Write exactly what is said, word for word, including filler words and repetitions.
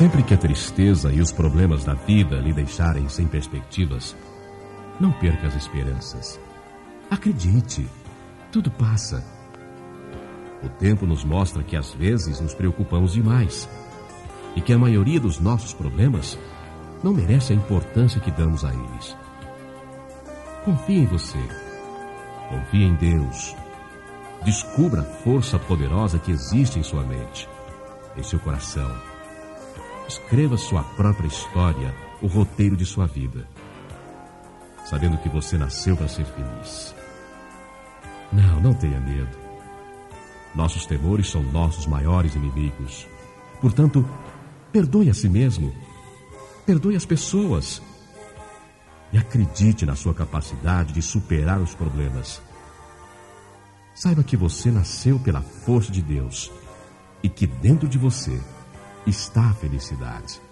Sempre que a tristeza e os problemas da vida lhe deixarem sem perspectivas, não perca as esperanças. Acredite, tudo passa. O tempo nos mostra que às vezes nos preocupamos demais e que a maioria dos nossos problemas não merece a importância que damos a eles. Confie em você. Confie em Deus. Descubra a força poderosa que existe em sua mente, em seu coração. Escreva sua própria história, o roteiro de sua vida, sabendo que você nasceu para ser feliz. Não, não tenha medo. Nossos temores são nossos maiores inimigos. Portanto, perdoe a si mesmo. Perdoe as pessoas. E acredite na sua capacidade de superar os problemas. Saiba que você nasceu pela força de Deus e que dentro de você está a felicidade.